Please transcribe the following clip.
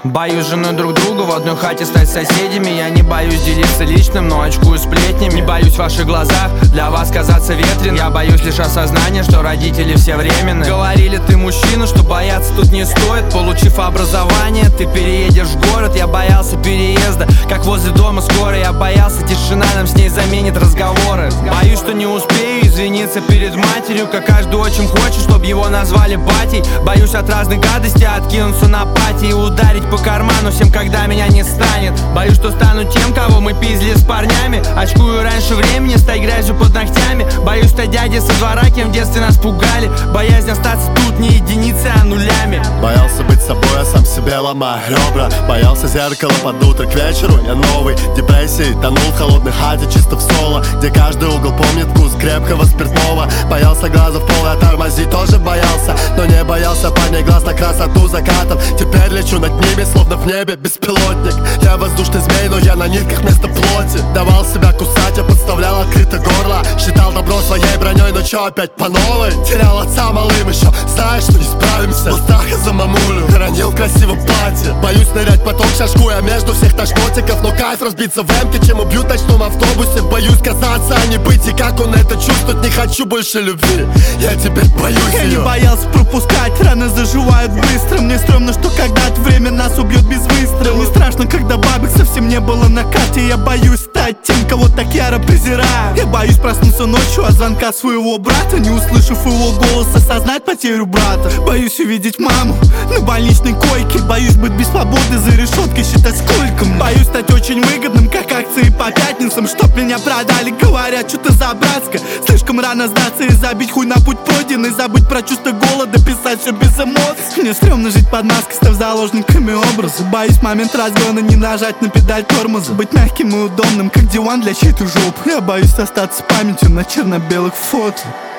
Боюсь жены друг друга в одной хате стать соседями. Я не боюсь делиться личным, но очкую сплетнями. Не боюсь в ваших глазах для вас казаться ветрен. Я боюсь лишь осознания, что родители все временны. Говорили, ты мужчина, что бояться тут не стоит. Получив образование, ты переедешь в город. Я боялся переезда, как возле дома скоро. Я боялся, тишина нам с ней заменит разговоры. Боюсь, что не успею извиниться перед матерью, как каждый отчим хочет, чтобы его назвали батей. Боюсь от разных гадостей откинуться на пати и ударить по карману всем, когда меня не станет. Боюсь, что стану тем, кого мы пиздили с парнями. Очкую раньше времени, стать грязью под ногтями. Боюсь стать дядей со двора, кем в детстве нас пугали. Боязнь остаться тут не единицы, а нулями. Боялся быть собой, а сам себе ломаю ребра. Боялся зеркала под утро, к вечеру я новый. Депрессии тонул в холодной хате, чисто в соло, где каждый угол помнит вкус крепкого спиртного. Боялся глаза в пол, а тормозить тоже боялся. Но не боялся парней глаз на красоту закатов. Теперь лечу над ними, словно в небе беспилотник. Я воздушный змей, но я на нитках вместо плоти. Давал себя кусать, я подставлял открытое горло. Считал добро своей броней, но чё опять по новой? Терял отца малым еще, знаешь, что не справимся. Был страха за мамулю, хоронил в красивом платье. Боюсь нырять поток, шашкуя между всех тошнотиков. Но кайф разбиться в эмке, чем убьют в ночном автобусе. Боюсь казаться, а не быть, и как он это чувствует. Не хочу больше любви, я теперь боюсь Я ее. не боялся пропускать, раны заживают быстро. Мне стрёмно, что когда-то время нас убьет без выстрела. Не страшно, когда бабок совсем не было на карте. Я боюсь стать тем, кого так яро презираю. Я боюсь проснуться ночью от звонка своего брата, не услышав его голоса, осознать потерю брата. Боюсь увидеть маму на больничной койке. Боюсь быть без свободы за решеткой, считать сколько мне. Боюсь стать очень выгодным, как акции по пятницам. Чтоб меня продали, говорят, что-то за братско. Слишком рано сдаться и забить хуй на путь пройденный. Забыть про чувство голода, писать все без эмоций. Мне стрёмно жить под маской, став заложниками образа. Боюсь в момент разгона не нажать на педаль тормоза. Быть мягким и удобным, как диван для чьей-то жопы. Я боюсь остаться с памятью на черно-белых фото.